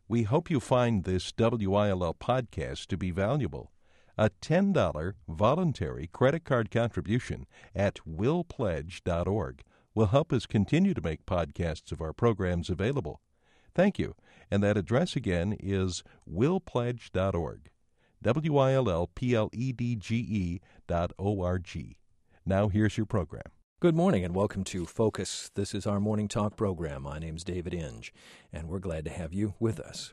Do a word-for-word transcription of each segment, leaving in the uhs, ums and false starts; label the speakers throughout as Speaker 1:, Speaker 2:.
Speaker 1: We hope you find this W I L L podcast to be valuable. A ten dollars voluntary credit card contribution at will pledge dot org will help us continue to make podcasts of our programs available. Thank you. And that address again is will pledge dot org. W I L L P L E D G E dot O R G. Now here's your program.
Speaker 2: Good morning and welcome to Focus. This is our morning talk program. My name's David Inge, and we're glad to have you with us.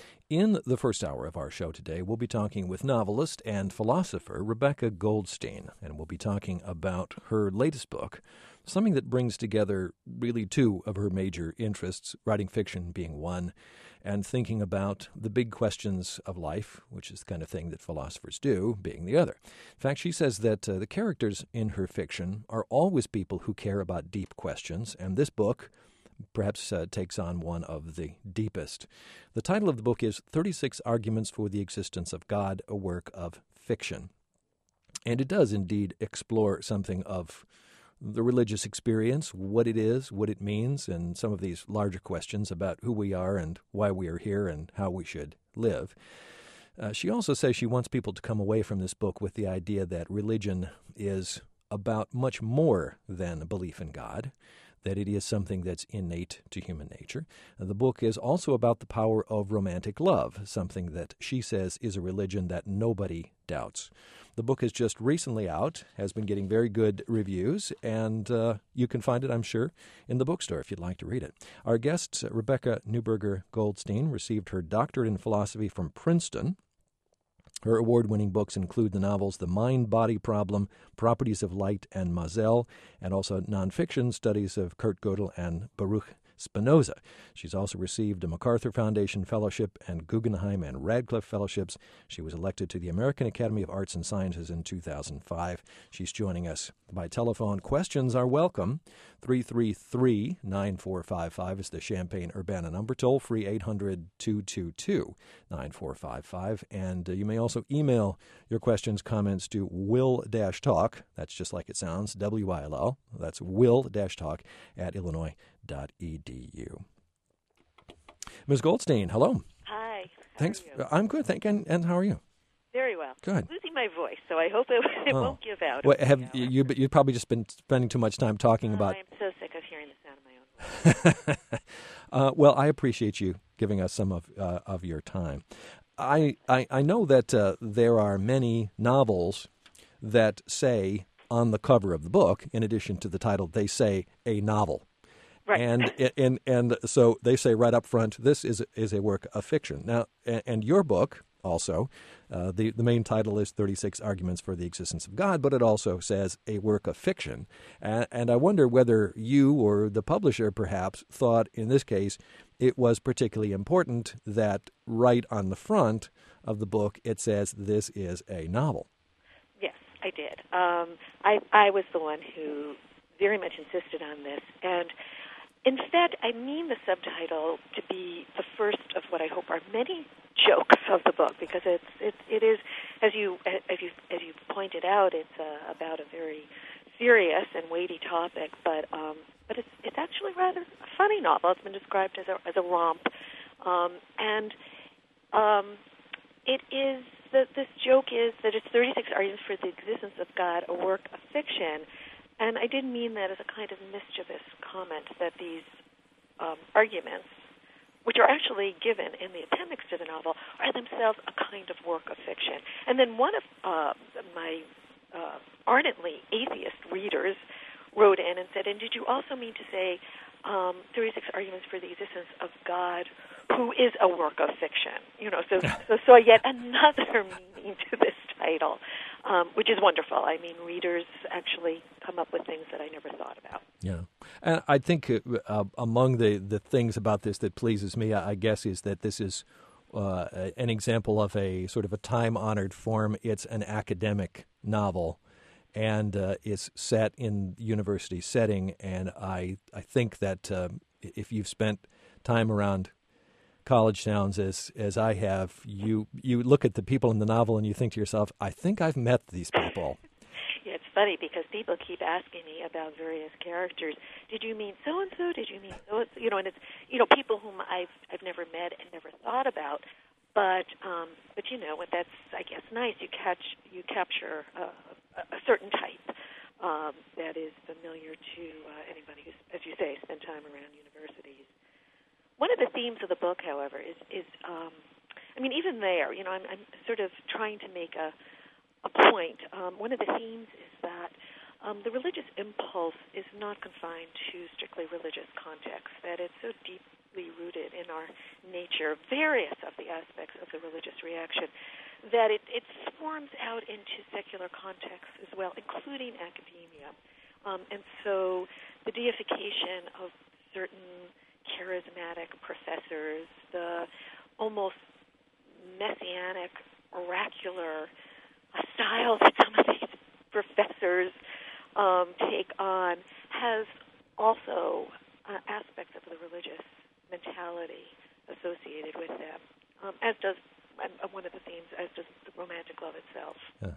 Speaker 2: In the first hour of our show today, we'll be talking with novelist and philosopher Rebecca Goldstein, and we'll be talking about her latest book, something that brings together really two of her major interests, writing fiction being one, and thinking about the big questions of life, which is the kind of thing that philosophers do, being the other. In fact, she says that uh, the characters in her fiction are always people who care about deep questions, and this book perhaps uh, takes on one of the deepest. The title of the book is thirty-six Arguments for the Existence of God, a Work of Fiction. And it does indeed explore something of the religious experience, what it is, what it means, and some of these larger questions about who we are and why we are here and how we should live. Uh, she also says she wants people to come away from this book with the idea that religion is about much more than a belief in God, that it is something that's innate to human nature. The book is also about the power of romantic love, something that she says is a religion that nobody doubts. The book is just recently out, has been getting very good reviews, and uh, you can find it, I'm sure, in the bookstore if you'd like to read it. Our guest, Rebecca Neuberger Goldstein, received her doctorate in philosophy from Princeton. Her award-winning books include the novels The Mind-Body Problem, Properties of Light, and Mazel, and also nonfiction studies of Kurt Gödel and Baruch Spinoza. She's also received a MacArthur Foundation Fellowship and Guggenheim and Radcliffe Fellowships. She was elected to the American Academy of Arts and Sciences in two thousand five. She's joining us by telephone. Questions are welcome. three three three, nine four five five is the Champaign-Urbana number. Toll-free eight hundred, two two two, nine four five five. And uh, you may also email your questions, comments to will-talk. That's just like it sounds, W I L L. That's will-talk at illinois dot e d u. Miz Goldstein, hello.
Speaker 3: Hi. How
Speaker 2: Thanks.
Speaker 3: Are you?
Speaker 2: I'm good, thank you. And, and how are you?
Speaker 3: Very well.
Speaker 2: Good.
Speaker 3: I'm losing my voice, so I hope it, it
Speaker 2: oh.
Speaker 3: won't give out.
Speaker 2: Well, have you, you? You've probably just been spending too much time talking
Speaker 3: uh,
Speaker 2: about.
Speaker 3: I'm so sick of hearing the sound of my own voice.
Speaker 2: uh, well, I appreciate you giving us some of uh, of your time. I I, I know that uh, there are many novels that say on the cover of the book, in addition to the title, they say a novel.
Speaker 3: Right.
Speaker 2: And and and so they say right up front, this is is a work of fiction. Now, and your book also, uh, the the main title is thirty-six Arguments for the Existence of God, but it also says a work of fiction. And, and I wonder whether you or the publisher perhaps thought in this case it was particularly important that right on the front of the book it says this is a novel.
Speaker 3: Yes, I did. Um, I I was the one who very much insisted on this, and instead, I mean the subtitle to be the first of what I hope are many jokes of the book, because it's it it is, as you as you as you pointed out, it's uh, about a very serious and weighty topic, but um, but it's it's actually rather a funny novel. It's been described as a as a romp, um, and um, it is the, this joke is that it's thirty-six Arguments for the Existence of God, a work of fiction. And I didn't mean that as a kind of mischievous comment, that these um, arguments, which are actually given in the appendix to the novel, are themselves a kind of work of fiction. And then one of uh, my uh, ardently atheist readers wrote in and said, and did you also mean to say um, thirty-six Arguments for the Existence of God, who is a work of fiction? You know, so, so, so yet another meaning to this title. Um, which is wonderful. I mean, readers actually come up with things that I never thought about.
Speaker 2: Yeah. And I think uh, among the, the things about this that pleases me, I guess, is that this is uh, an example of a sort of a time-honored form. It's an academic novel, and uh, it's set in university setting. And I, I think that uh, if you've spent time around college towns as as I have, you you look at the people in the novel and you think to yourself, I think I've met these people.
Speaker 3: Yeah, it's funny because people keep asking me about various characters. Did you mean so and so? Did you mean so and so? You know, and it's you know people whom I've I've never met and never thought about. But um, but you know, that's I guess nice. You catch you capture a, a, a certain type um, that is familiar to uh, anybody who's, as you say, spent time around universities. One of the themes of the book, however, is is um, I mean, even there, you know, I'm, I'm sort of trying to make a a point. Um, one of the themes is that um, the religious impulse is not confined to strictly religious contexts, that it's so deeply rooted in our nature, various of the aspects of the religious reaction, that it, it swarms out into secular contexts as well, including academia. Um, and so the deification of certain charismatic professors, the almost messianic, oracular a style that some of these professors um, take on has also uh, aspects of the religious mentality associated with them, um, as does uh, one of the themes, as does the romantic love itself.
Speaker 2: Yeah.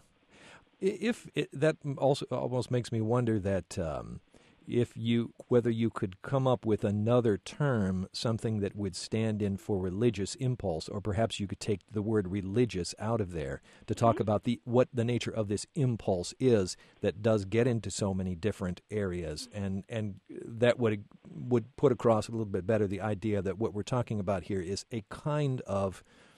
Speaker 2: If it, that also almost makes me wonder that um, if you whether you could come up with another term, something that would stand in for religious impulse, or perhaps you could take the word religious out of there to talk mm-hmm. about the what the nature of this impulse is that does get into so many different areas, mm-hmm. and and that would would put across a little bit better the idea that what we're talking about here is a kind of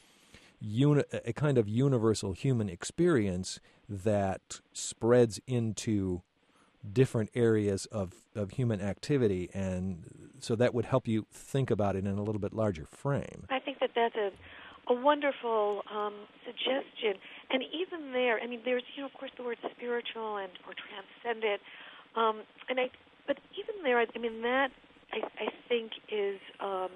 Speaker 2: uni- a kind of universal human experience that spreads into different areas of, of human activity, and so that would help you think about it in a little bit larger frame.
Speaker 3: I think that that's a, a wonderful um, suggestion. And even there, I mean, there's, you know, of course, the word spiritual and or transcendent. Um, and I, but even there, I, I mean, that I, I think is um,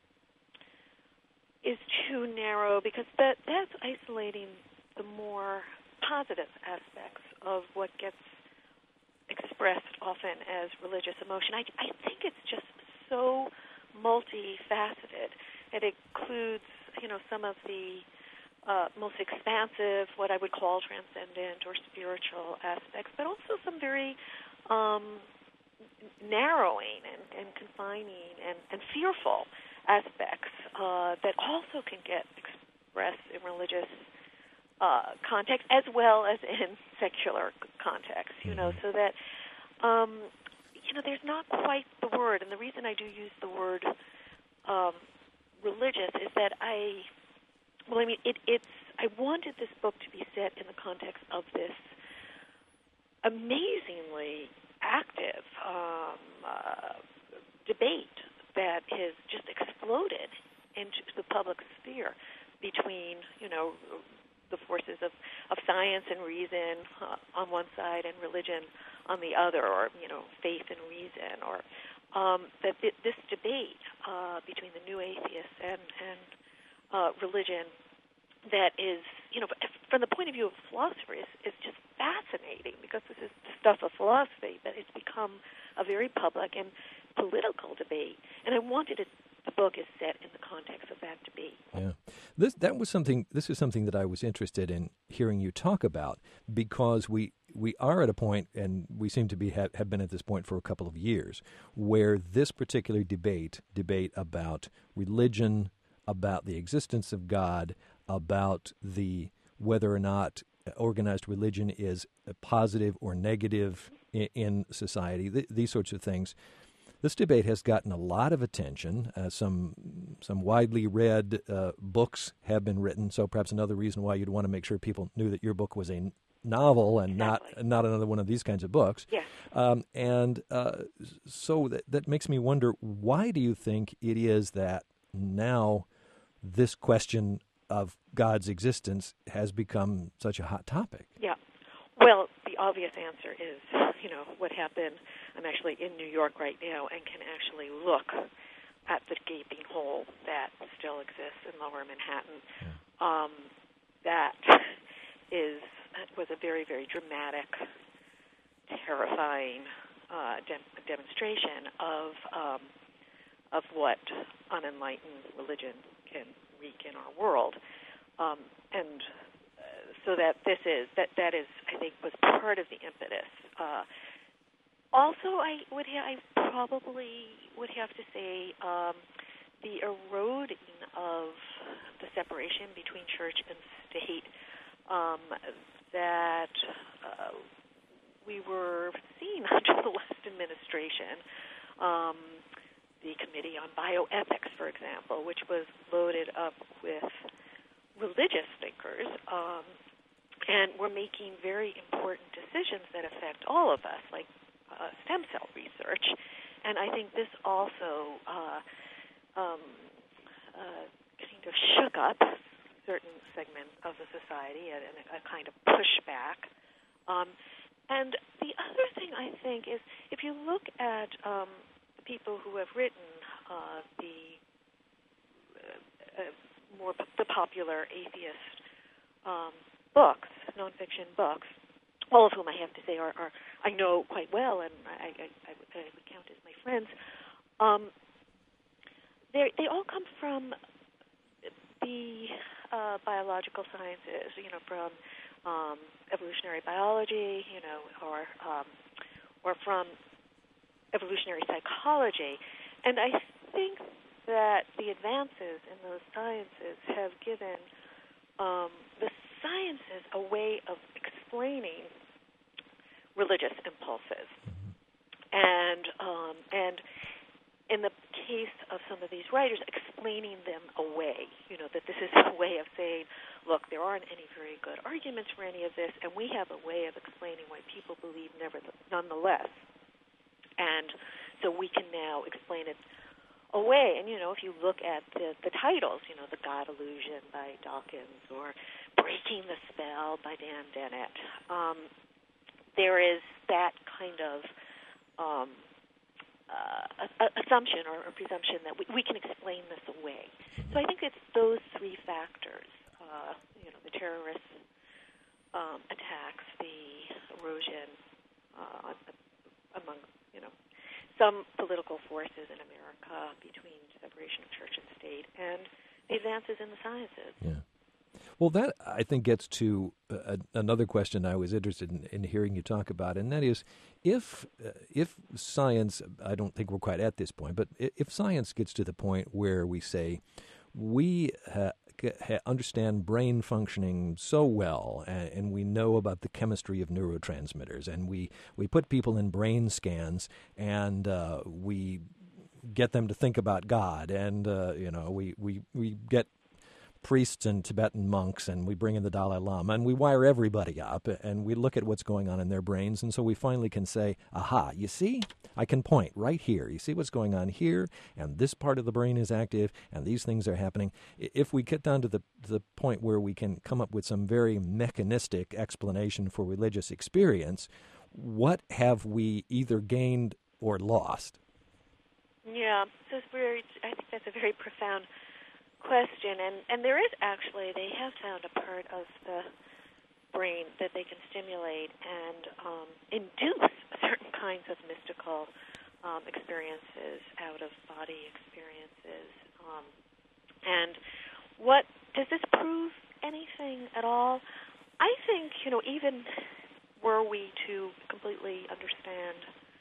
Speaker 3: is too narrow, because that that's isolating the more positive aspects of what gets expressed often as religious emotion. I, I think it's just so multifaceted. It includes, you know, some of the uh, most expansive, what I would call transcendent or spiritual aspects, but also some very um, narrowing and, and confining and, and fearful aspects uh, that also can get expressed in religious Uh, context as well as in secular context, you know, so that, um, you know, there's not quite the word. And the reason I do use the word um, religious is that I, well, I mean, it, it's, I wanted this book to be set in the context of this amazingly active um, uh, debate that has just exploded into the public sphere between, you know, the forces of, of science and reason uh, on one side and religion on the other, or, you know, faith and reason, or um, that th- this debate uh, between the new atheists and, and uh, religion that is, you know, from the point of view of philosophers, is, is just fascinating, because this is the stuff of philosophy, but it's become a very public and political debate. And I wanted it, the book is set in the context of that debate.
Speaker 2: Yeah. This that was something this is something that I was interested in hearing you talk about, because we we are at a point, and we seem to be have, have been at this point for a couple of years, where this particular debate debate about religion, about the existence of God, about the whether or not organized religion is positive or negative in, in society, th- these sorts of things. This debate has gotten a lot of attention. Uh, some some widely read uh, books have been written, so perhaps another reason why you'd want to make sure people knew that your book was a novel and
Speaker 3: exactly.
Speaker 2: not not another one of these kinds of books.
Speaker 3: Yes.
Speaker 2: Um, and uh, so that, that makes me wonder, why do you think it is that now this question of God's existence has become such a hot topic?
Speaker 3: Yeah. Well, the obvious answer is, you know, what happened. I'm actually in New York right now and can actually look at the gaping hole that still exists in Lower Manhattan.
Speaker 2: Yeah.
Speaker 3: Um, that is was a very, very dramatic, terrifying uh, de- demonstration of um, of what unenlightened religion can wreak in our world, um, and uh, so that this is that that is I think was part of the impetus. Uh, also, I would ha- I probably would have to say um, the eroding of the separation between church and state um, that uh, we were seeing under the last administration. Um, the Committee on Bioethics, for example, which was loaded up with religious thinkers, um, and we're making very important decisions that affect all of us, like uh, stem cell research. And I think this also uh, um, uh, kind of shook up certain segments of the society and a, a kind of pushback. Um, and the other thing I think is if you look at um, people who have written uh, the uh, uh, more p- the popular atheist um, books, nonfiction books, all of whom I have to say are, are I know quite well, and I, I, I, would, I would count as my friends. Um, they all come from the uh, biological sciences, you know, from um, evolutionary biology, you know, or um, or from evolutionary psychology. And I think that the advances in those sciences have given um, the sciences a way of explaining religious impulses. And um, and in the case of some of these writers, explaining them away, you know, that this is a way of saying, look, there aren't any very good arguments for any of this, and we have a way of explaining why people believe never, nonetheless. And so we can now explain it away. And, you know, if you look at the, the titles, you know, The God Illusion by Dawkins or Breaking the Spell by Dan Dennett, um, there is that kind of um, uh, assumption or, or presumption that we, we can explain this away. So I think it's those three factors, uh, you know, the terrorist um, attacks, the erosion uh, among you know, some political forces in America between separation of church and state and the advances in the sciences.
Speaker 2: Yeah. Well, that, I think, gets to uh, another question I was interested in, in hearing you talk about, and that is, if uh, if science, I don't think we're quite at this point, but if science gets to the point where we say, we uh, understand brain functioning so well, and, and we know about the chemistry of neurotransmitters, and we, we put people in brain scans, and uh, we get them to think about God, and uh, you know we, we, we get priests and Tibetan monks, and we bring in the Dalai Lama, and we wire everybody up, and we look at what's going on in their brains, and so we finally can say, aha, you see, I can point right here. You see what's going on here, and this part of the brain is active, and these things are happening. If we get down to the, the point where we can come up with some very mechanistic explanation for religious experience, what have we either gained or lost?
Speaker 3: Yeah, so it's very, I think that's a very profound question, and, and there is actually, they have found a part of the brain that they can stimulate and um, induce certain kinds of mystical um, experiences, out-of-body experiences. Um, and what, does this prove anything at all? I think, you know, even were we to completely understand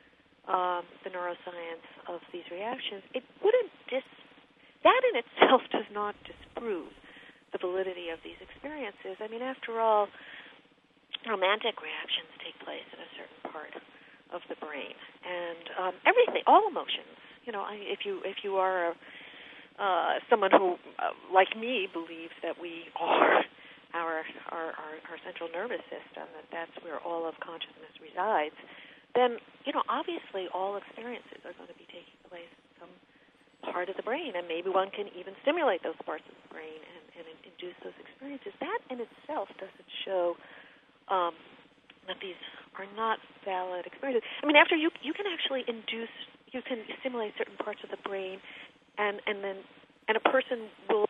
Speaker 3: um, the neuroscience of these reactions, it wouldn't dis That in itself does not disprove the validity of these experiences. I mean, after all, romantic reactions take place in a certain part of the brain, and um, everything, all emotions. You know, I, if you if you are a, uh, someone who, uh, like me, believes that we are our, our our our central nervous system, that that's where all of consciousness resides, then you know, obviously, all experiences are going to be taking place in some part of the brain, and maybe one can even stimulate those parts of the brain and, and induce those experiences. That in itself doesn't show um, that these are not valid experiences. I mean, after you you can actually induce, you can stimulate certain parts of the brain, and, and then and a person will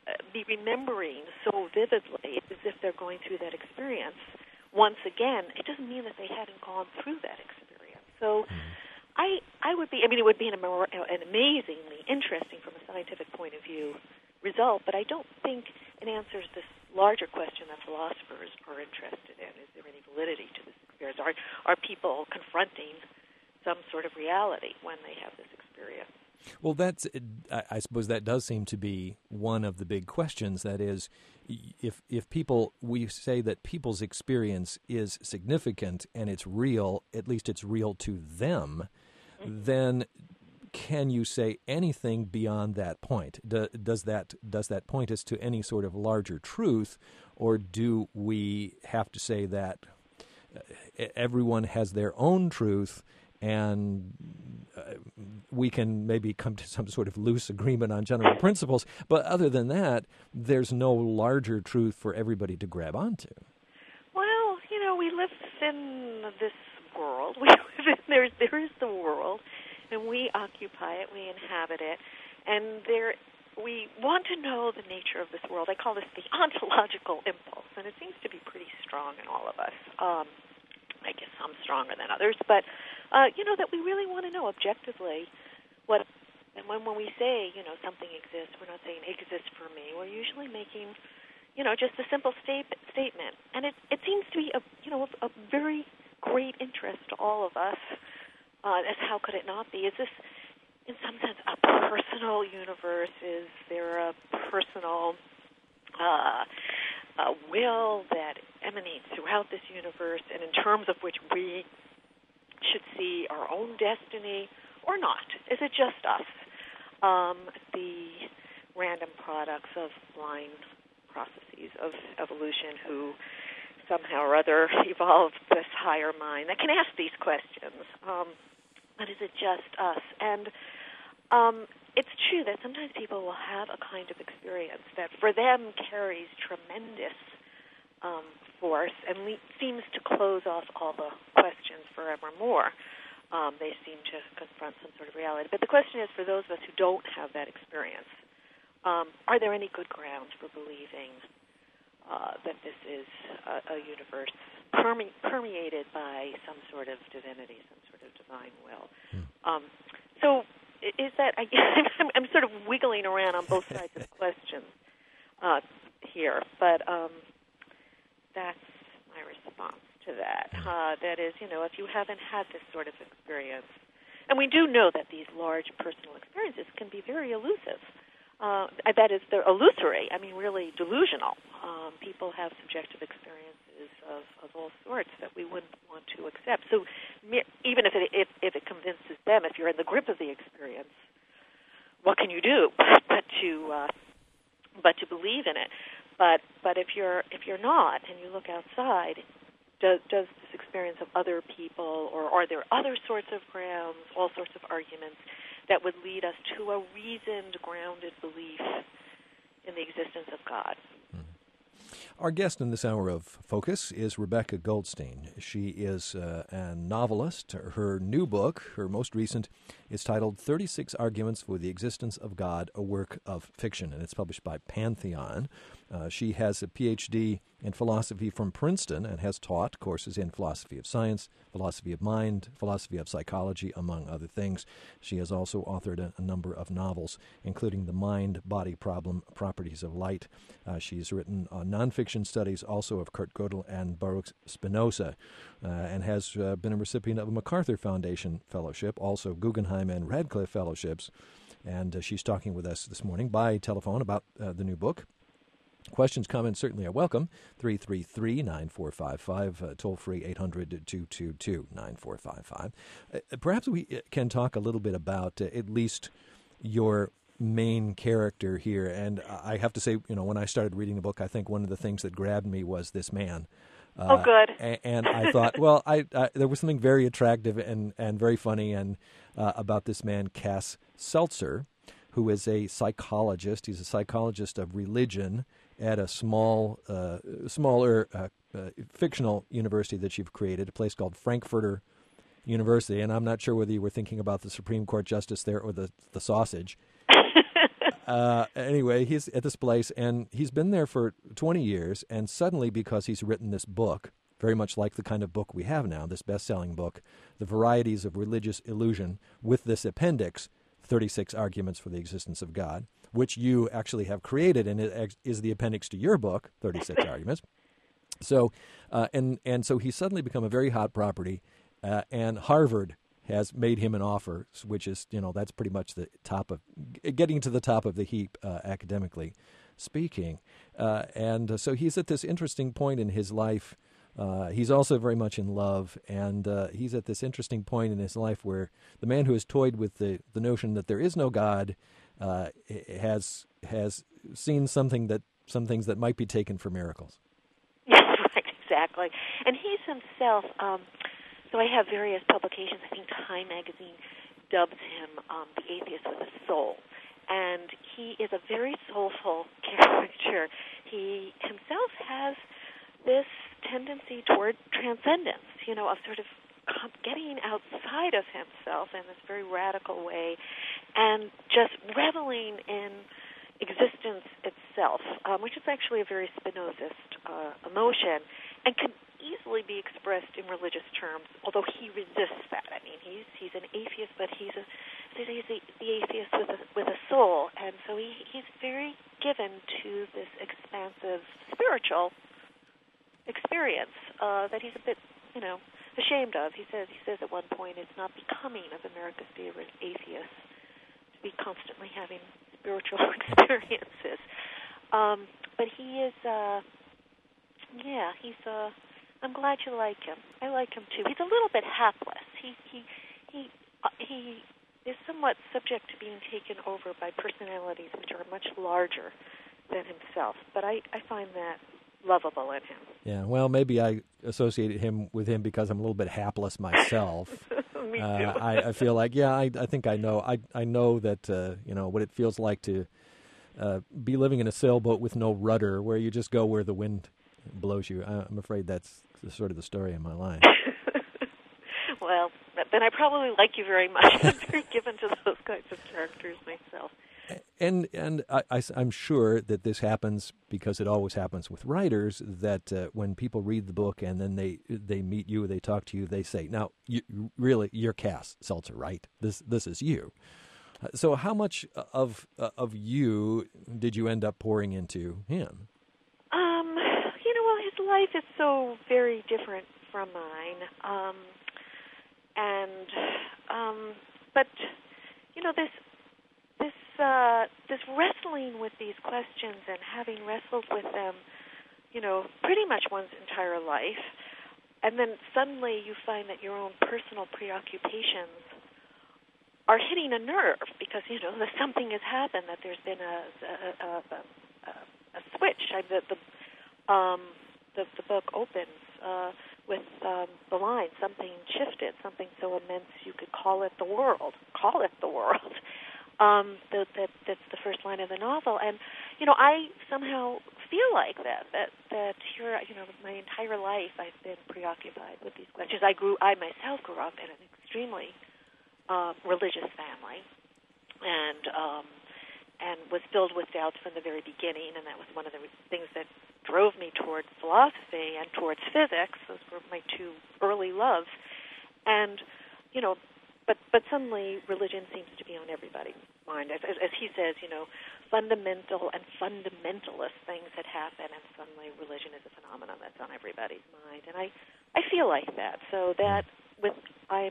Speaker 3: be remembering so vividly as if they're going through that experience once again. It doesn't mean that they hadn't gone through that experience. So I I would be, I mean, it would be an, an amazingly interesting, from a scientific point of view, result, but I don't think it answers this larger question that philosophers are interested in. Is there any validity to this experience? Are, are people confronting some sort of reality when they have this experience?
Speaker 2: Well, that's, I suppose that does seem to be one of the big questions. That is, if if people, we say that people's experience is significant and it's real, at least it's real to them, mm-hmm. then can you say anything beyond that point? Do, does that does that point us to any sort of larger truth, or do we have to say that everyone has their own truth, and uh, we can maybe come to some sort of loose agreement on general principles, but other than that, there's no larger truth for everybody to grab onto?
Speaker 3: Well, you know, we live in this world. We live in, there's, there is the world, and we occupy it, we inhabit it, and there we want to know the nature of this world. I call this the ontological impulse, and it seems to be pretty strong in all of us. Um, I guess some stronger than others, but Uh, you know, that we really want to know objectively what, and when, when we say, you know, something exists, we're not saying it exists for me. We're usually making, you know, just a simple state, statement. And it, it seems to be, a, you know, a, a very great interest to all of us, uh, as how could it not be? Is this, in some sense, a personal universe? Is there a personal uh, a will that emanates throughout this universe, and in terms of which we should see our own destiny or not? Is it just us, um, the random products of blind processes of evolution who somehow or other evolved this higher mind that can ask these questions? Um, but is it just us? And um, it's true that sometimes people will have a kind of experience that for them carries tremendous Um, force and le- seems to close off all the questions forevermore. Um, they seem to confront some sort of reality. But the question is, for those of us who don't have that experience, um, are there any good grounds for believing uh, that this is a, a universe perme- permeated by some sort of divinity, some sort of divine will? Mm. Um, so is that, I, I'm, I'm sort of wiggling around on both sides of the question uh, here, but um, that's my response to that. Uh, that is, you know, if you haven't had this sort of experience, and we do know that these large personal experiences can be very elusive. Uh, that is, they're illusory. I mean, really delusional. Um, people have subjective experiences of, of all sorts that we wouldn't want to accept. So even if it, if, if it convinces them, if you're in the grip of the experience, what can you do but to uh, but to believe in it? But but if you're if you're not, and you look outside, does does this experience of other people, or are there other sorts of grounds, all sorts of arguments that would lead us to a reasoned, grounded belief in the existence of God?
Speaker 2: Our guest in this hour of Focus is Rebecca Goldstein. She is uh, a novelist. Her new book, her most recent, is titled thirty-six Arguments for the Existence of God, a Work of Fiction, and it's published by Pantheon. Uh, she has a P H D in philosophy from Princeton and has taught courses in philosophy of science, philosophy of mind, philosophy of psychology, among other things. She has also authored a, a number of novels, including The Mind-Body Problem, Properties of Light. Uh, she's written uh, nonfiction studies also of Kurt Gödel and Baruch Spinoza, uh, and has uh, been a recipient of a MacArthur Foundation Fellowship, also Guggenheim and Radcliffe Fellowships. And uh, she's talking with us this morning by telephone about uh, the new book. Questions, comments certainly are welcome. three three three, nine four five five, uh, toll-free eight hundred, two two two, nine four five five. Uh, perhaps we can talk a little bit about uh, at least your main character here. And I have to say, you know, when I started reading the book, I think one of the things that grabbed me was this man.
Speaker 3: Uh, oh, good.
Speaker 2: and, and I thought, well, I, I there was something very attractive and, and very funny and uh, about this man, Cass Seltzer, who is a psychologist. He's a psychologist of religion at a small, uh, smaller uh, uh, fictional university that you've created, a place called Frankfurter University. And I'm not sure whether you were thinking about the Supreme Court justice there or the, the sausage. uh, anyway, he's at this place, and he's been there for twenty years, and suddenly, because he's written this book, very much like the kind of book we have now, this best-selling book, The Varieties of Religious Illusion, with this appendix, thirty-six Arguments for the Existence of God, which you actually have created and it is the appendix to your book, thirty-six Arguments. So, uh, and and so he's suddenly become a very hot property, uh, and Harvard has made him an offer, which is, you know, that's pretty much the top of, getting to the top of the heap uh, academically speaking. Uh, and uh, so he's at this interesting point in his life. Uh, he's also very much in love, and uh, he's at this interesting point in his life where the man who has toyed with the, the notion that there is no God uh, has has seen something that some things that might be taken for miracles.
Speaker 3: Yes, right, exactly. And he's himself... Um, So I have various publications. I think Time magazine dubs him um, the atheist with a soul. And he is a very soulful character. He himself has this tendency toward transcendence, you know, of sort of getting outside of himself in this very radical way and just reveling in existence itself, um, which is actually a very Spinozist uh, emotion and can easily be expressed in religious terms, although he resists that. I mean, he's he's an atheist, but he's a he's the, the atheist with a with a soul, and so he he's very given to this expansive spiritual experience uh, that he's a bit, you know, ashamed of. He says he says at one point, it's not becoming of America's favorite atheist to be constantly having spiritual experiences. Um, but he is, uh, yeah, he's a. Uh, I'm glad you like him. I like him too. He's a little bit hapless. He he he uh, he is somewhat subject to being taken over by personalities which are much larger than himself. But I, I find that lovable in him.
Speaker 2: Yeah. Well, maybe I associated him with him because I'm a little bit hapless myself.
Speaker 3: Me too.
Speaker 2: uh, I, I feel like yeah. I I think I know. I I know that uh, you know what it feels like to uh, be living in a sailboat with no rudder, where you just go where the wind blows you. I, I'm afraid that's sort of the story of my life.
Speaker 3: Well, then I probably like you very much. I'm very given to those kinds of characters myself.
Speaker 2: And and I, I, I'm sure that this happens because it always happens with writers, that uh, when people read the book and then they they meet you, they talk to you, they say, now, you, really, you're Cass Seltzer, right? This this is you. So how much of uh, of you did you end up pouring into him?
Speaker 3: Um, you know, well, his life is so very different from mine. Um, and, um, but, you know, this, this, uh, this wrestling with these questions and having wrestled with them, you know, pretty much one's entire life, and then suddenly you find that your own personal preoccupations are hitting a nerve because, you know, that something has happened, that there's been a, a, a, a, a switch. I, the, the, um, the, the book opens uh, with um, the line, something shifted, something so immense you could call it the world. Call it the world. Um, that, that, that's the first line of the novel. And, you know, I somehow feel like that, that, that here, you know, my entire life I've been preoccupied with these questions. I grew, I myself grew up in an extremely uh, religious family, and um, and was filled with doubts from the very beginning, and that was one of the things that drove me towards philosophy and towards physics. Those were my two early loves. And, you know, but but suddenly religion seems to be on everybody's mind. As, as, as he says, you know, fundamental and fundamentalist things had happened, and suddenly religion is a phenomenon that's on everybody's mind. And I, I feel like that. So that with I'm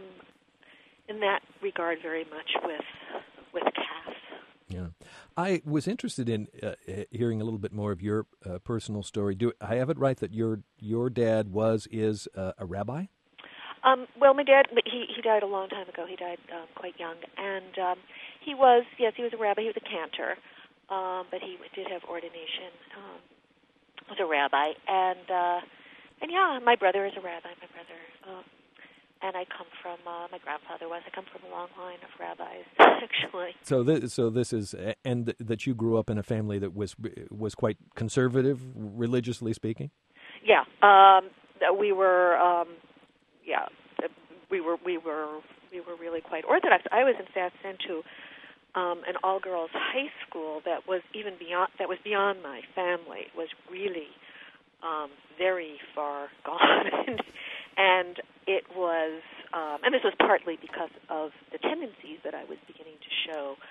Speaker 3: in that regard very much with with Cass.
Speaker 2: Yeah, I was interested in uh, hearing a little bit more of your uh, personal story. Do I have it right that your your dad was is uh, a rabbi?
Speaker 3: Um, well, my dad he he died a long time ago. He died um, quite young, and um, he was yes he was a rabbi. He was a cantor, um, but he did have ordination. Um, was a rabbi, and uh, and yeah, my brother is a rabbi. My brother. Um, And I come from, uh, my grandfather was, I come from a long line of rabbis, actually.
Speaker 2: So this, so this is, and th- that you grew up in a family that was was quite conservative, religiously speaking?
Speaker 3: Yeah. Um, we were, um, yeah, we were, we were, we were really quite orthodox. I was, in fact, sent to um, an all-girls high school that was even beyond, that was beyond my family. It was really um, very far gone. And it was, um, and this was partly because of the tendencies that I was beginning to show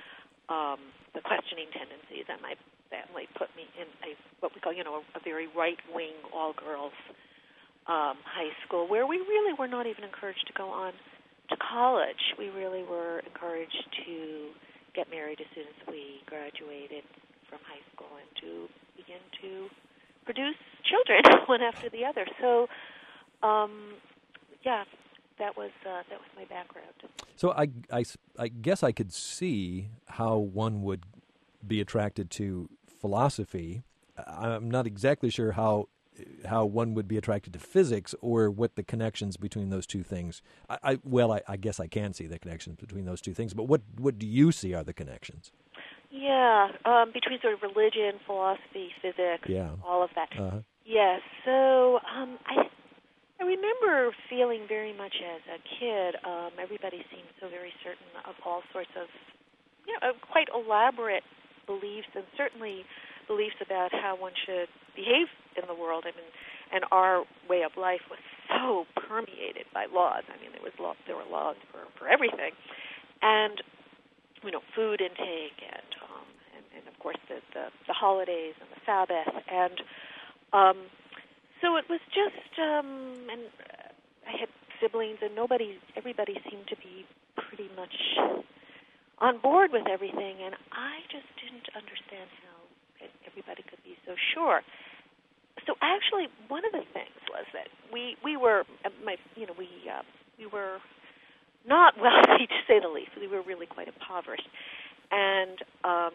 Speaker 3: um, the questioning tendencies, and my family put me in a what we call, you know, a, a very right-wing, all-girls um, high school, where we really were not even encouraged to go on to college. We really were encouraged to get married as soon as we graduated from high school and to begin to produce children one after the other. So, um, yeah, that was uh, that was my background.
Speaker 2: So I, I, I guess I could see how one would be attracted to philosophy. I'm not exactly sure how how one would be attracted to physics or what the connections between those two things. I, I well, I, I guess I can see the connections between those two things. But what what do you see are the connections?
Speaker 3: Yeah, um, between sort of religion, philosophy, physics,
Speaker 2: yeah.
Speaker 3: all of that.
Speaker 2: Uh-huh.
Speaker 3: Yes. So um, I I remember feeling very much as a kid. Um, everybody seemed so very certain of all sorts of, you know, of quite elaborate beliefs, and certainly beliefs about how one should behave in the world. I mean, and our way of life was so permeated by laws. I mean, there was law, there were laws for, for everything, and you know, food intake, and um, and, and of course the, the the holidays and the Sabbath, and um, so it was just. Um, and I had siblings, and nobody, everybody seemed to be pretty much on board with everything, and I just didn't understand how everybody could be so sure. So actually, one of the things was that we we were my you know we uh, we were not wealthy, to say the least. We were really quite impoverished, and um,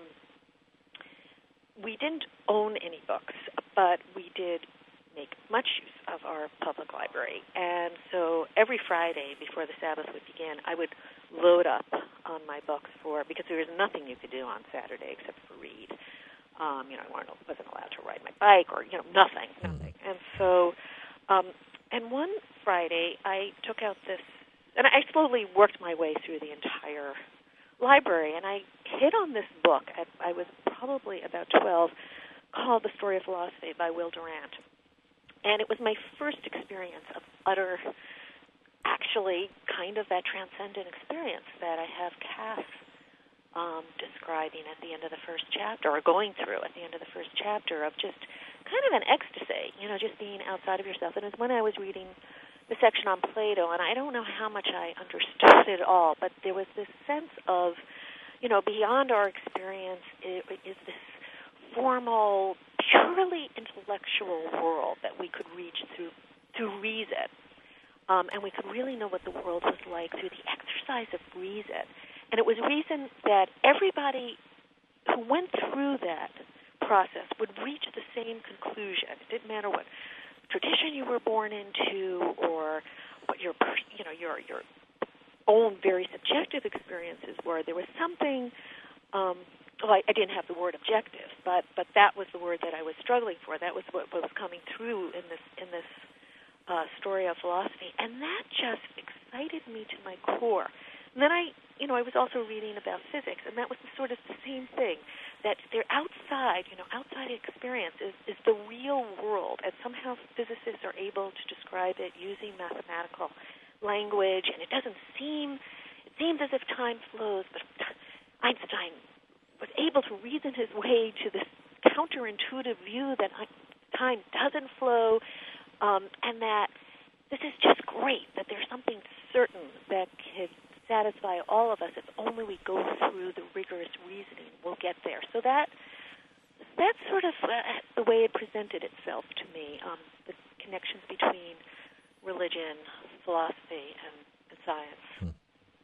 Speaker 3: we didn't own any books, but we did make much use of our public library. And so every Friday before the Sabbath would begin, I would load up on my books for, because there was nothing you could do on Saturday except for read. Um, you know, I wasn't allowed to ride my bike, or, you know, nothing, nothing. And so, um, and one Friday I took out this, and I slowly worked my way through the entire library, and I hit on this book. At, I was probably about twelve, called The Story of Philosophy by Will Durant. And it was my first experience of utter, actually kind of that transcendent experience that I have Cass um, describing at the end of the first chapter, or going through at the end of the first chapter, of just kind of an ecstasy, you know, just being outside of yourself. And it was when I was reading the section on Plato, and I don't know how much I understood it all, but there was this sense of, you know, beyond our experience it is this formal, purely intellectual world that we could reach through through reason, um, and we could really know what the world was like through the exercise of reason. And it was reason that everybody who went through that process would reach the same conclusion. It didn't matter what tradition you were born into, or what your you know your your own very subjective experiences were. There was something. Um, Well, I, I didn't have the word objective, but but that was the word that I was struggling for. That was what, what was coming through in this in this uh, story of philosophy, and that just excited me to my core. And then I, you know, I was also reading about physics, and that was the, sort of the same thing. That they're outside, you know, outside experience is, is the real world, and somehow physicists are able to describe it using mathematical language, and it doesn't seem. It seems as if time flows, but Einstein was able to reason his way to this counterintuitive view that time doesn't flow, um, and that this is just great, that there's something certain that can satisfy all of us if only we go through the rigorous reasoning. We'll get there. So that that's sort of uh, the way it presented itself to me, um, the connections between religion, philosophy, and, and science.
Speaker 2: Hmm.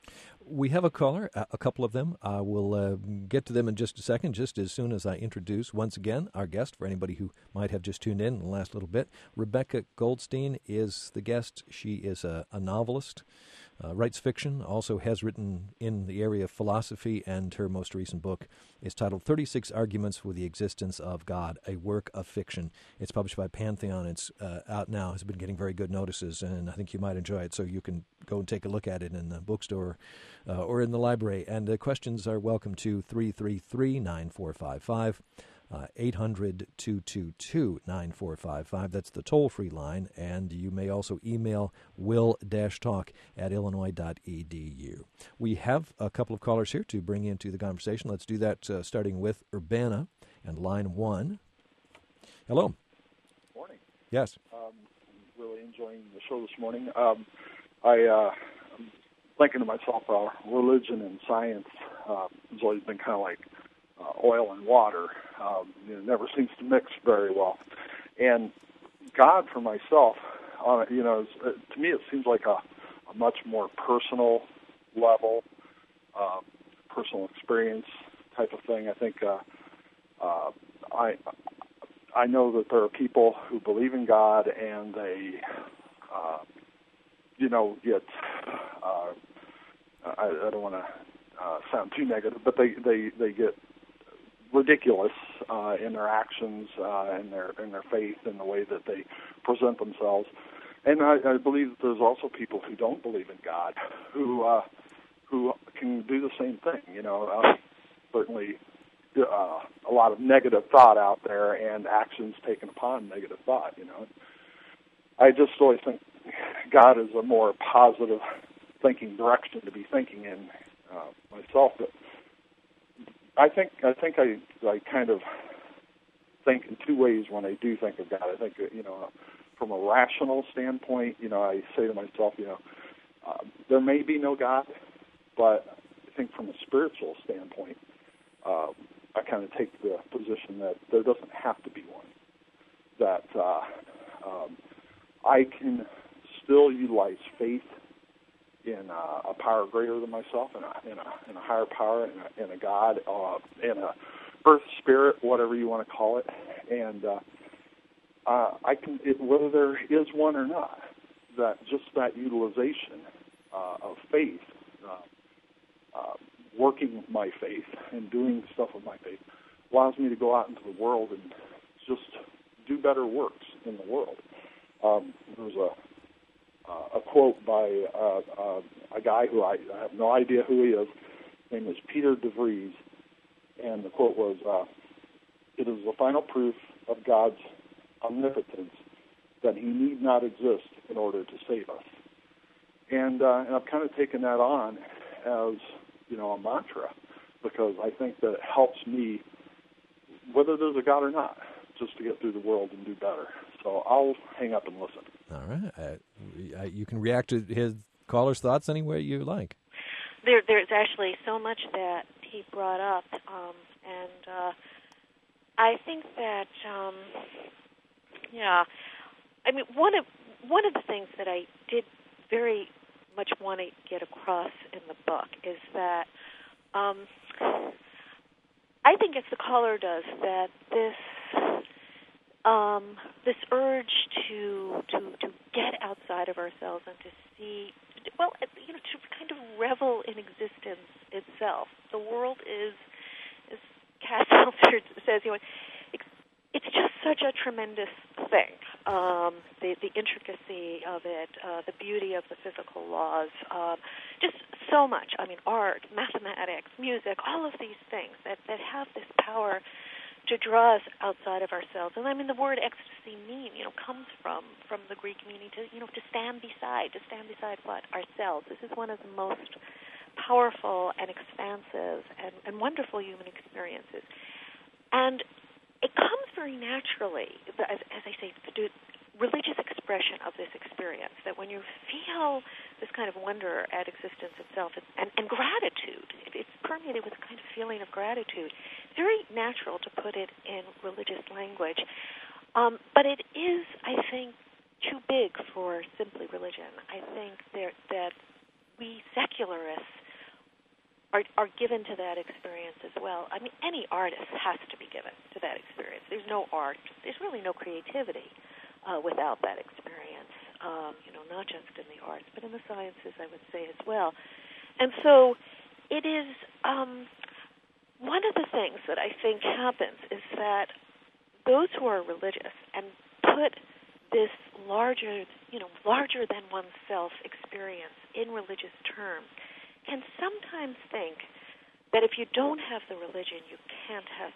Speaker 2: We have a caller, a couple of them. Uh, we'll uh, get to them in just a second, just as soon as I introduce, once again, our guest, for anybody who might have just tuned in in the last little bit. Rebecca Goldstein is the guest. She is a, a novelist, uh, writes fiction, also has written in the area of philosophy, and her most recent book is titled thirty-six Arguments for the Existence of God, a Work of Fiction. It's published by Pantheon. It's uh, out now. It's been getting very good notices, and I think you might enjoy it, so you can go and take a look at it in the bookstore uh, or in the library. And uh, questions are welcome to three three three, nine four five five. Uh, eight hundred, two two two, nine four five five. That's the toll-free line. And you may also email will-talk at illinois dot e d u. We have a couple of callers here to bring into the conversation. Let's do that uh, starting with Urbana and line one. Hello.
Speaker 4: Morning.
Speaker 2: Yes.
Speaker 4: Um, really enjoying the show this morning. Um, I, uh, I'm thinking to myself, uh, religion and science uh, has always been kind of like uh, oil and water. Um, it never seems to mix very well. And God, for myself, uh, you know, is, uh, to me, it seems like a, a much more personal level, uh, personal experience type of thing. I think uh, uh, I. I know that there are people who believe in God and they, uh, you know, get, uh, I, I don't want to uh, sound too negative, but they, they, they get ridiculous uh, in their actions, uh, in their in their faith, in the way that they present themselves. And I, I believe that there's also people who don't believe in God who uh, who can do the same thing. You know, uh, certainly. Uh, a lot of negative thought out there and actions taken upon negative thought, you know. I just always think God is a more positive thinking direction to be thinking in uh, myself. But I think I think I, I kind of think in two ways when I do think of God. I think, you know, from a rational standpoint, you know, I say to myself, you know, uh, there may be no God, but I think from a spiritual standpoint, uh, I kind of take the position that there doesn't have to be one, that uh, um, I can still utilize faith in uh, a power greater than myself, in a, in a, in a higher power, in a, in a God, uh, in a earth spirit, whatever you want to call it, and uh, uh, I can, it, whether there is one or not, that just that utilization uh, of faith, uh, uh, working my faith and doing stuff with my faith allows me to go out into the world and just do better works in the world. Um, there's a uh, a quote by uh, uh, a guy who I, I have no idea who he is. His name is Peter DeVries, and the quote was, uh, "It is the final proof of God's omnipotence that He need not exist in order to save us." And, uh, and I've kind of taken that on as, you know, a mantra, because I think that it helps me, whether there's a God or not, just to get through the world and do better. So I'll hang up and listen.
Speaker 2: All right. Uh, you can react to his caller's thoughts any way you like.
Speaker 3: There, there's actually so much that he brought up, um, and uh, I think that, um, yeah, I mean, one of one of the things that I did very much want to get across in the book is that um, I think, as the caller does, that this um, this urge to to to get outside of ourselves and to see, well, you know, to kind of revel in existence itself. The world is, as Cass Seltzer says, you know, it's just such a tremendous thing. Um, the, the intricacy of it, uh, the beauty of the physical laws, uh, just so much. I mean, art, mathematics, music, all of these things that, that have this power to draw us outside of ourselves. And I mean, the word ecstasy mean, you know, comes from, from the Greek meaning to, you know, to stand beside, to stand beside what? Ourselves. This is one of the most powerful and expansive and, and wonderful human experiences. And it comes very naturally, as, as I say, the religious expression of this experience, that when you feel this kind of wonder at existence itself and, and gratitude, it's permeated with a kind of feeling of gratitude. It's very natural to put it in religious language. Um, but it is, I think, too big for simply religion. I think there, that we secularists Are, are given to that experience as well. I mean, any artist has to be given to that experience. There's no art. There's really no creativity uh, without that experience, um, you know, not just in the arts, but in the sciences, I would say, as well. And so it is um, one of the things that I think happens is that those who are religious and put this larger, you know, larger than oneself experience in religious terms can sometimes think that if you don't have the religion, you can't have the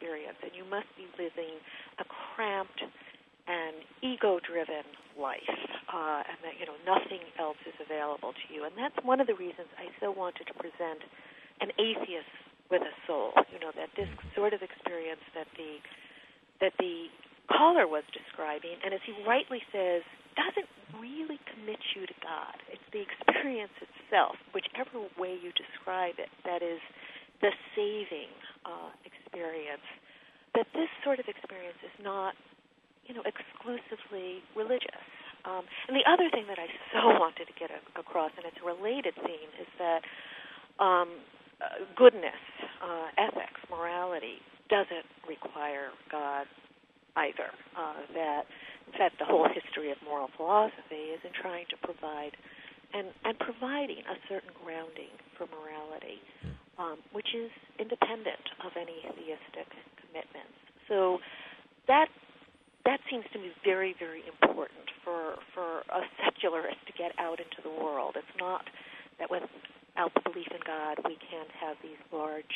Speaker 3: experience, and you must be living a cramped and ego-driven life, uh, and that, you know, nothing else is available to you. And that's one of the reasons I so wanted to present an atheist with a soul, you know, that this sort of experience that the that the caller was describing, and as he rightly says, doesn't really commit you to God. It's the experience itself, whichever way you describe it, that is the saving uh, experience. That this sort of experience is not, you know, exclusively religious. Um, and the other thing that I so wanted to get a, across, and it's a related theme, is that um, uh, goodness, uh, ethics, morality doesn't require God either. Uh, that, in fact, the whole history of moral philosophy is in trying to provide and, and providing a certain grounding for morality, um, which is independent of any theistic commitments. So that that seems to me very, very important for for a secularist to get out into the world. It's not that without the belief in God we can't have these large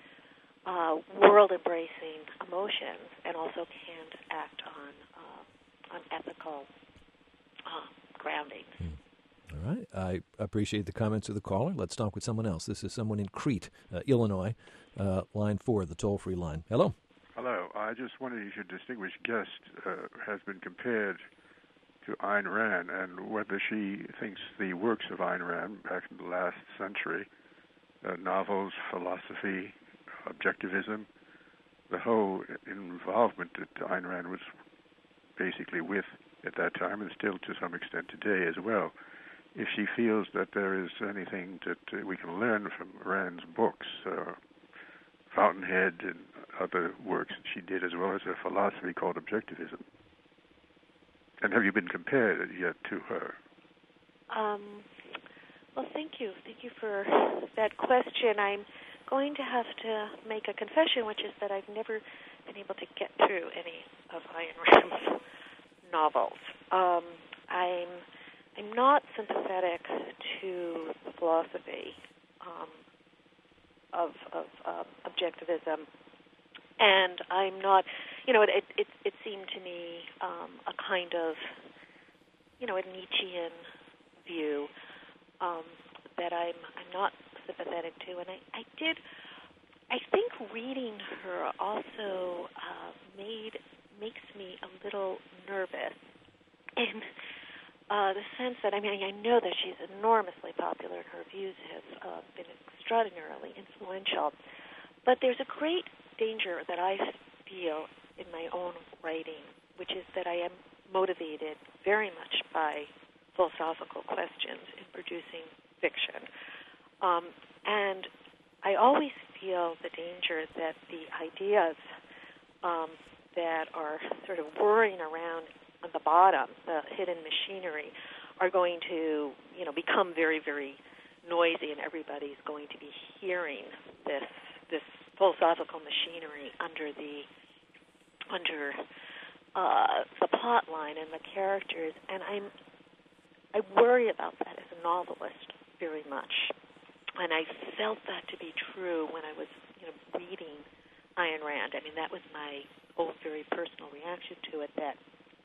Speaker 3: Uh, world-embracing emotions, and also can't act on uh, on ethical uh, grounding.
Speaker 2: Hmm. All right. I appreciate the comments of the caller. Let's talk with someone else. This is someone in Crete, uh, Illinois, uh, line four, the toll-free line. Hello.
Speaker 5: Hello. I just wondered if your distinguished guest uh, has been compared to Ayn Rand, and whether she thinks the works of Ayn Rand back in the last century, uh, novels, philosophy, objectivism, the whole involvement that Ayn Rand was basically with at that time, and still to some extent today as well, if she feels that there is anything that uh, we can learn from Rand's books, uh, Fountainhead and other works that she did, as well as a philosophy called objectivism. And have you been compared yet to her?
Speaker 3: Um, well, thank you. Thank you for that question. I'm going to have to make a confession, which is that I've never been able to get through any of Ayn Rand's novels. Um, I'm I'm not sympathetic to the philosophy um, of, of uh, objectivism, and I'm not. You know, it it, it, it seemed to me um, a kind of, you know, a Nietzschean view um, that I'm I'm not sympathetic to, and I, I did. I think reading her also uh, made makes me a little nervous in uh, the sense that I mean I know that she's enormously popular and her views have uh, been extraordinarily influential, but there's a great danger that I feel in my own writing, which is that I am motivated very much by philosophical questions in producing fiction. Um, and I always feel the danger that the ideas um, that are sort of whirring around on the bottom, the hidden machinery, are going to, you know, become very, very noisy, and everybody's going to be hearing this this philosophical machinery under the under uh, the plot line and the characters, and I'm I worry about that as a novelist very much. And I felt that to be true when I was, you know, reading Ayn Rand. I mean, that was my own very personal reaction to it, that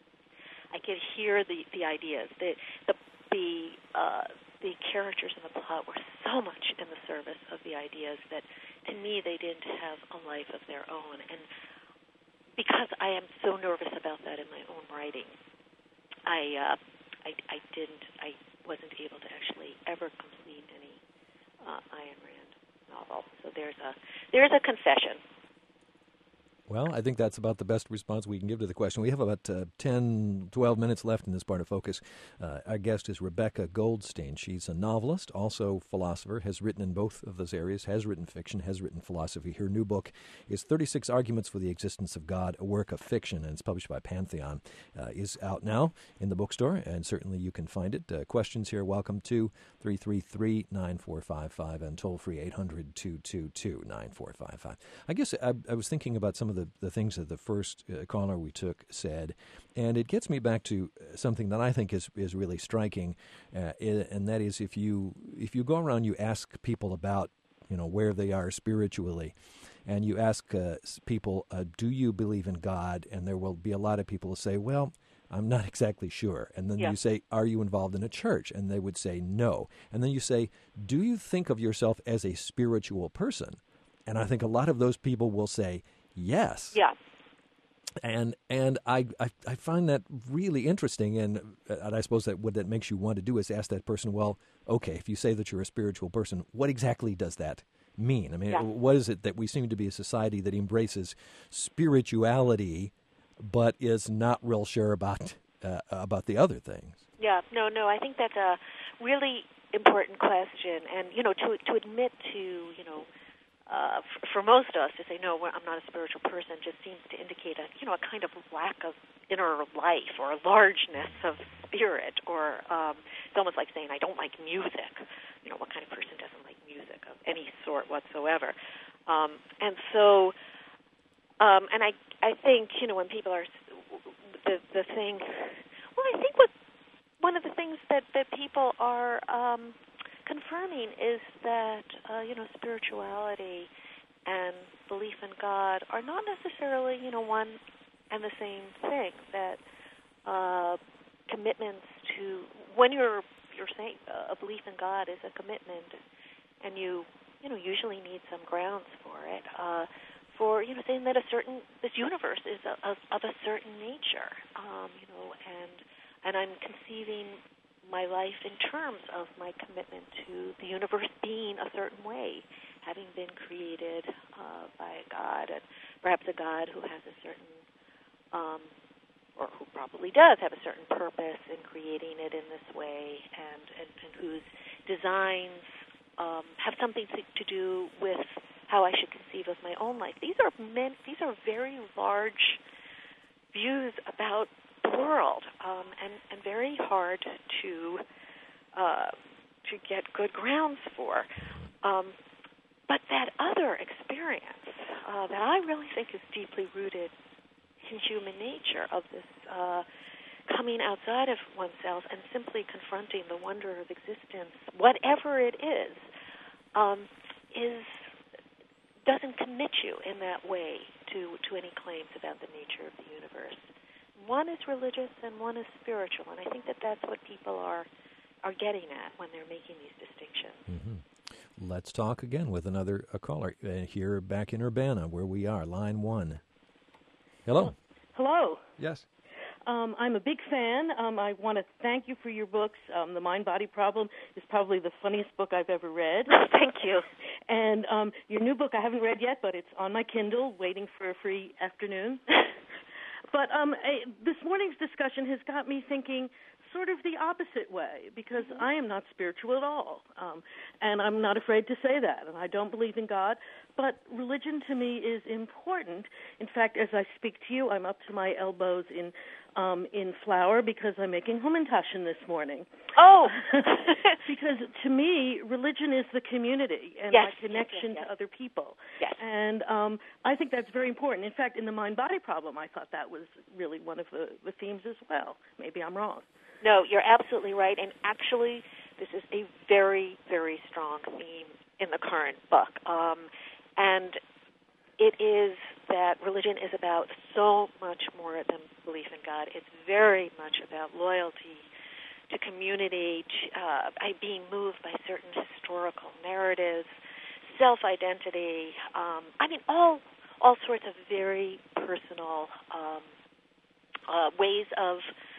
Speaker 3: I could hear the, the ideas. The the the, uh, the characters in the plot were so much in the service of the ideas that, to me, they didn't have a life of their own. And because I am so nervous about that in my own writing, I uh, I, I didn't, I wasn't able to actually ever complete any Uh, Ayn Rand novel. So there's a there's a confession.
Speaker 2: Well, I think that's about the best response we can give to the question. We have about uh, ten, twelve minutes left in this part of Focus. Uh, our guest is Rebecca Goldstein. She's a novelist, also philosopher, has written in both of those areas, has written fiction, has written philosophy. Her new book is thirty-six Arguments for the Existence of God, a work of fiction, and it's published by Pantheon. Uh, is out now in the bookstore, and certainly you can find it. Uh, questions here, welcome to three three three, nine four five five and toll-free eight hundred, two two two, nine four five five. I guess I, I was thinking about some of the The, the things that the first uh, caller we took said, and it gets me back to something that I think is is really striking, uh, and that is if you if you go around, you ask people about, you know, where they are spiritually, and you ask uh, people, uh, do you believe in God? And there will be a lot of people who say, well, I'm not exactly sure. And then
Speaker 3: yeah.
Speaker 2: you say, are you involved in a church? And they would say no. And then you say, do you think of yourself as a spiritual person? And I think a lot of those people will say yes.
Speaker 3: Yeah.
Speaker 2: And and I, I, I find that really interesting, and, and I suppose that what that makes you want to do is ask that person, well, okay, if you say that you're a spiritual person, what exactly does that mean? I mean,
Speaker 3: yeah.
Speaker 2: what is it that we seem to be a society that embraces spirituality but is not real sure about uh, about the other things?
Speaker 3: Yeah, no, no, I think that's a really important question, and, you know, to to admit to, you know, Uh, for, for most of us to say, no, I'm not a spiritual person, just seems to indicate a, you know, a kind of lack of inner life or largeness of spirit, or um, it's almost like saying, I don't like music. You know, what kind of person doesn't like music of any sort whatsoever? Um, and so, um, and I, I think, you know, when people are, the the thing, well, I think what one of the things that, that people are um, confirming is that, uh, you know, spirituality and belief in God are not necessarily, you know, one and the same thing. That uh, commitments to, when you're you're saying uh, a belief in God is a commitment, and you, you know, usually need some grounds for it. Uh, for, you know, saying that a certain, this universe is a, a, of a certain nature, um, you know, and and I'm conceiving my life in terms of my commitment to the universe being a certain way, having been created uh, by a God, and perhaps a God who has a certain, um, or who probably does have a certain purpose in creating it in this way, and, and, and whose designs um, have something to, to do with how I should conceive of my own life. These are meant, these are very large views about the world, um, and, and very hard to uh, to get good grounds for. Um, but that other experience uh, that I really think is deeply rooted in human nature, of this uh, coming outside of oneself and simply confronting the wonder of existence, whatever it is, um, is doesn't commit you in that way to, to any claims about the nature of the universe. One is religious and one is spiritual, and I think that that's what people are are getting at when they're making these distinctions.
Speaker 2: Mm-hmm. Let's talk again with another a caller uh, here back in Urbana, where we are, line one. Hello.
Speaker 6: Hello.
Speaker 2: Yes.
Speaker 6: Um, I'm a big fan. Um, I want to thank you for your books. Um, the Mind-Body Problem is probably the funniest book I've ever read.
Speaker 3: Thank you.
Speaker 6: And um, your new book I haven't read yet, but it's on my Kindle, waiting for a free afternoon. But um, I, this morning's discussion has got me thinking sort of the opposite way, because mm-hmm. I am not spiritual at all, um, and I'm not afraid to say that, and I don't believe in God, but religion to me is important. In fact, as I speak to you, I'm up to my elbows in um, in flour because I'm making Hamantaschen this morning.
Speaker 3: Oh!
Speaker 6: Because to me, religion is the community and
Speaker 3: yes,
Speaker 6: my connection
Speaker 3: yes, yes, yes.
Speaker 6: to other people.
Speaker 3: Yes.
Speaker 6: And um, I think that's very important. In fact, in the Mind-Body Problem, I thought that was really one of the, the themes as well. Maybe I'm wrong.
Speaker 3: No, you're absolutely right, and actually this is a very, very strong theme in the current book. Um, and it is that religion is about so much more than belief in God. It's very much about loyalty to community, to, uh, by being moved by certain historical narratives, self-identity, um, I mean, all all sorts of very personal um, uh, ways of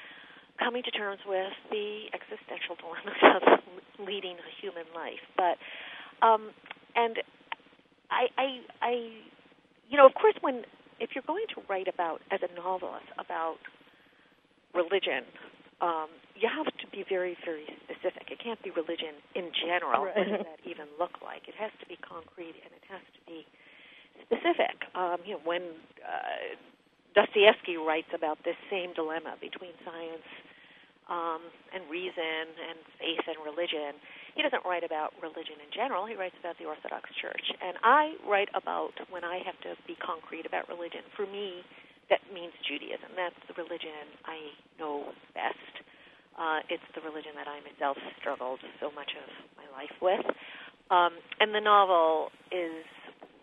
Speaker 3: coming to terms with the existential dilemmas of leading a human life. But, um, and I, I, I, you know, of course, when, if you're going to write about, as a novelist, about religion, um, you have to be very, very specific. It can't be religion in general.
Speaker 6: Right.
Speaker 3: What does that even look like? It has to be concrete, and it has to be specific. Um, you know, when uh, Dostoevsky writes about this same dilemma between science um, and reason and faith and religion, he doesn't write about religion in general. He writes about the Orthodox Church. And I write about when I have to be concrete about religion. For me, that means Judaism. That's the religion I know best. Uh, it's the religion that I myself struggled so much of my life with. Um, and the novel is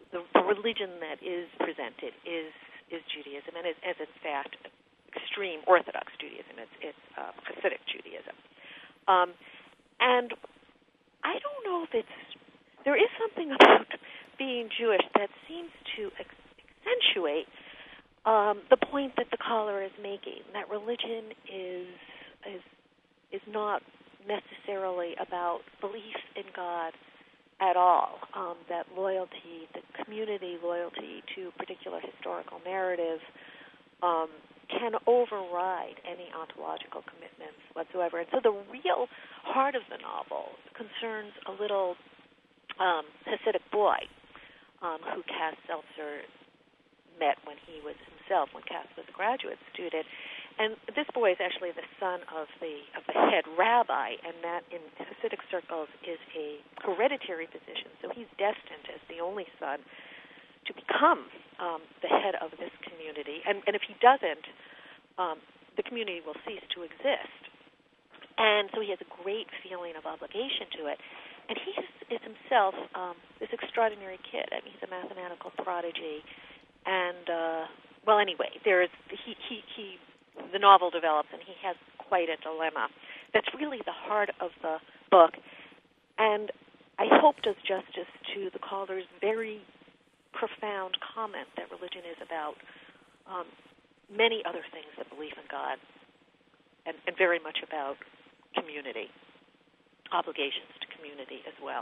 Speaker 3: the, the religion that is presented is is Judaism, and is, is in fact extreme Orthodox Judaism. It's it's uh, Hasidic Judaism, um, and I don't know if it's there is something about being Jewish that seems to ex- accentuate um, the point that the caller is making, that religion is is is not necessarily about belief in God at all, um, that loyalty, the community loyalty to particular historical narrative um, can override any ontological commitments whatsoever. And so the real heart of the novel concerns a little um, Hasidic boy um, who Cass Seltzer met when he was himself, when Cass was a graduate student. And this boy is actually the son of the of the head rabbi, and that in Hasidic circles is a hereditary position. So he's destined as the only son to become um, the head of this community. And, and if he doesn't, um, the community will cease to exist. And so he has a great feeling of obligation to it. And he is, is himself um, this extraordinary kid. I mean, he's a mathematical prodigy. And, uh, well, anyway, there is he, he, he the novel develops, and he has quite a dilemma. That's really the heart of the book, and I hope does justice to the caller's very profound comment that religion is about um, many other things than belief in God, and, and very much about community, obligations to community as well.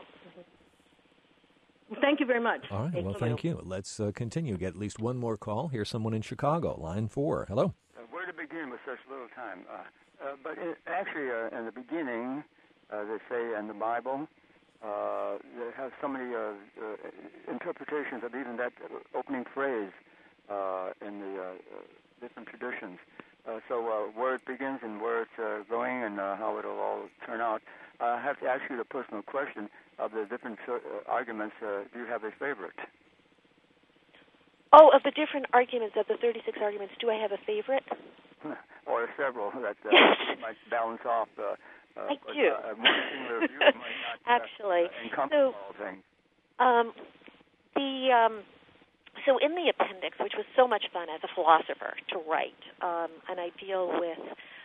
Speaker 6: Mm-hmm. Thank you very much.
Speaker 2: All right,
Speaker 3: thank
Speaker 2: well,
Speaker 3: you.
Speaker 2: thank you. Let's uh, continue. Get at least one more call. Here's someone in Chicago, line four. Hello.
Speaker 7: Where to begin with such little time? Uh, uh, but it, actually, uh, in the beginning, uh, they say in the Bible, uh, they have so many uh, uh, interpretations of even that opening phrase uh, in the uh, uh, different traditions. Uh, so uh, where it begins and where it's uh, going and uh, how it'll all turn out. I have to ask you the personal question of the different uh, arguments. Uh, do you have a favorite?
Speaker 3: Oh, of the different arguments, of the thirty-six arguments, do I have a favorite?
Speaker 7: Or several that uh,
Speaker 3: Yes.
Speaker 7: might balance off. Uh, uh,
Speaker 3: I
Speaker 7: but,
Speaker 3: do.
Speaker 7: Uh, one singular view might not
Speaker 3: Actually,
Speaker 7: uh, encompass
Speaker 3: so,
Speaker 7: all things.
Speaker 3: Um, the um, so in the appendix, which was so much fun as a philosopher to write, um, and I deal with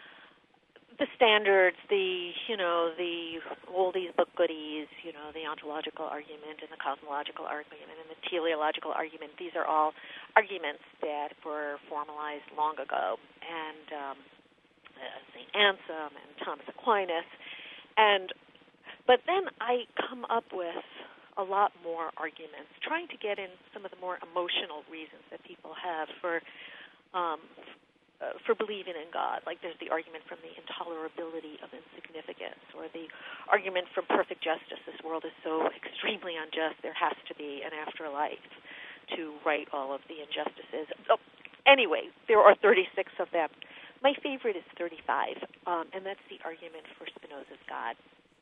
Speaker 3: the standards, the you know the oldies but goodies, you know the ontological argument and the cosmological argument and the teleological argument. These are all arguments that were formalized long ago, and um, uh, Saint Anselm and Thomas Aquinas, and but then I come up with a lot more arguments, trying to get in some of the more emotional reasons that people have for um, Uh, for believing in God. Like there's the argument from the intolerability of insignificance, or the argument from perfect justice. This world is so extremely unjust, there has to be an afterlife to right all of the injustices. So anyway, there are thirty-six of them. My favorite is thirty-five, um, and that's the argument for Spinoza's God,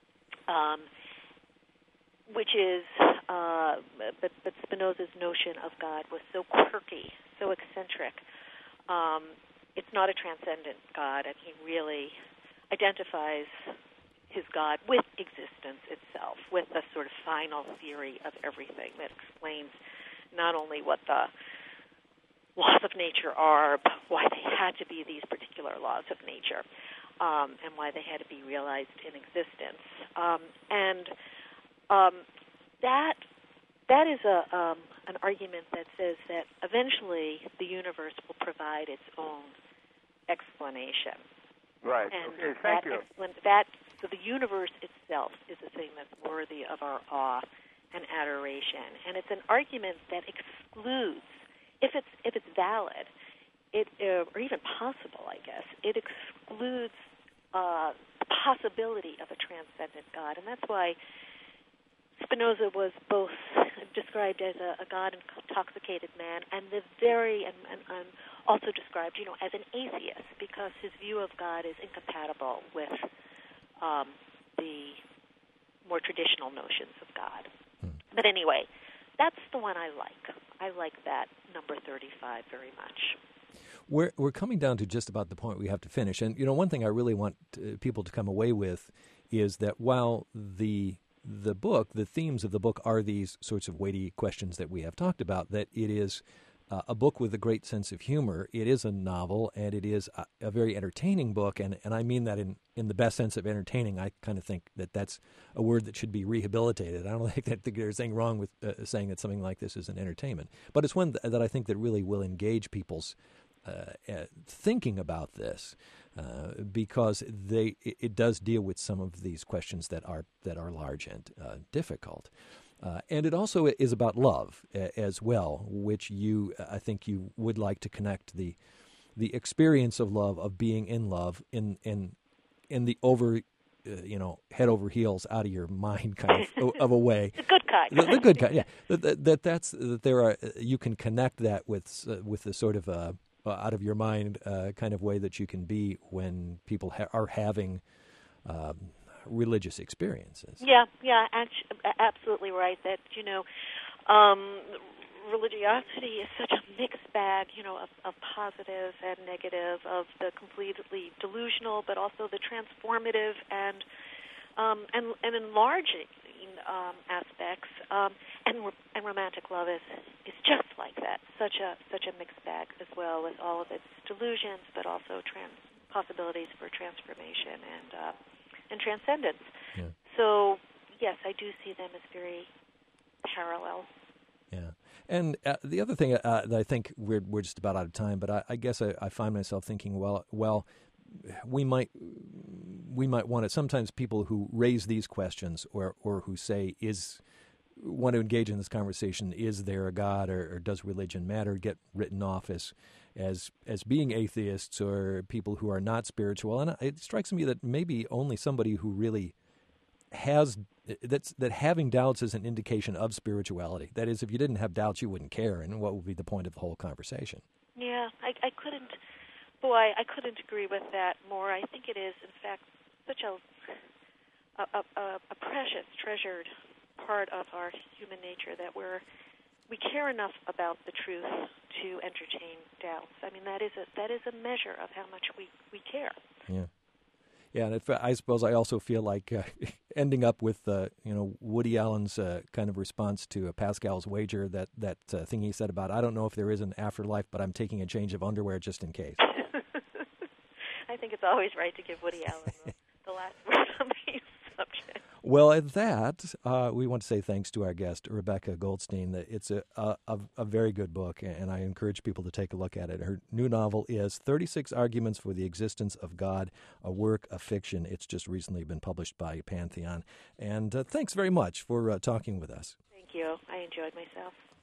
Speaker 3: um, which is, uh, but, but Spinoza's notion of God was so quirky, so eccentric. Um, It's not a transcendent God, and he really identifies his God with existence itself, with the sort of final theory of everything that explains not only what the laws of nature are, but why they had to be these particular laws of nature, um, and why they had to be realized in existence. Um, and um, that that is a um, an argument that says that eventually the universe will provide its own explanation.
Speaker 7: Right.
Speaker 3: And
Speaker 7: okay,
Speaker 3: that
Speaker 7: thank you.
Speaker 3: Explan- that so the universe itself is a thing that's worthy of our awe and adoration, and it's an argument that excludes, if it's if it's valid, it uh, or even possible, I guess, it excludes uh, the possibility of a transcendent God, and that's why Spinoza was both described as a, a God-intoxicated man, and the very and, and, and also described, you know, as an atheist, because his view of God is incompatible with um, the more traditional notions of God. Hmm. But anyway, that's the one I like. I like that number thirty-five very much.
Speaker 2: We're we're coming down to just about the point we have to finish, and you know, one thing I really want uh, people to come away with is that while the the book, the themes of the book are these sorts of weighty questions that we have talked about, that it is uh, a book with a great sense of humor. It is a novel, and it is a, a very entertaining book, and, and I mean that in, in the best sense of entertaining. I kind of think that that's a word that should be rehabilitated. I don't think that there's anything wrong with uh, saying that something like this is an entertainment, but it's one that, that I think that really will engage people's uh, uh, thinking about this. Uh, because they it, it does deal with some of these questions that are that are large and uh, difficult, uh, and it also is about love a, as well, which you I think you would like to connect the the experience of love, of being in love, in in in the over uh, you know head over heels out of your mind kind of of a way.
Speaker 3: The good kind.
Speaker 2: The, the good kind, yeah. That, that, that that's that there are you can connect that with uh, with the sort of uh, out of your mind uh, kind of way that you can be when people ha- are having um, religious experiences.
Speaker 3: Yeah, yeah, actu- absolutely right. That, you know, um, religiosity is such a mixed bag, you know, of, of positive and negative, of the completely delusional, but also the transformative and um, and, and enlarging um, aspects. Um, and and romantic love is is just like that, such a such a mixed bag as well, with all of its delusions, but also trans possibilities for transformation and uh, and transcendence.
Speaker 2: Yeah.
Speaker 3: So yes, I do see them as very parallel.
Speaker 2: Yeah, and uh, the other thing uh, that I think we're we're just about out of time, but I, I guess I, I find myself thinking, well, well, we might we might want to. Sometimes people who raise these questions, or or who say is want to engage in this conversation, is there a God, or, or does religion matter, get written off as as as being atheists or people who are not spiritual. And it strikes me that maybe only somebody who really has that's that having doubts is an indication of spirituality. That is, if you didn't have doubts, you wouldn't care, and what would be the point of the whole conversation?
Speaker 3: Yeah, I, I couldn't. Boy, I couldn't agree with that more. I think it is, in fact, such a a, a, a precious, treasured part of our human nature that we're we care enough about the truth to entertain doubts. I mean, that is a that is a measure of how much we, we care.
Speaker 2: Yeah, yeah, and if, I suppose I also feel like uh, ending up with uh, you know Woody Allen's uh, kind of response to uh, Pascal's wager, that that uh, thing he said about, I don't know if there is an afterlife, but I'm taking a change of underwear just in case.
Speaker 3: I think it's always right to give Woody Allen the, the last word on the subject.
Speaker 2: Well, at that, uh, we want to say thanks to our guest, Rebecca Goldstein. It's a, a, a very good book, and I encourage people to take a look at it. Her new novel is thirty-six Arguments for the Existence of God, a work of fiction. It's just recently been published by Pantheon. And uh, thanks very much for uh, talking with us.
Speaker 3: Thank you. I enjoyed myself.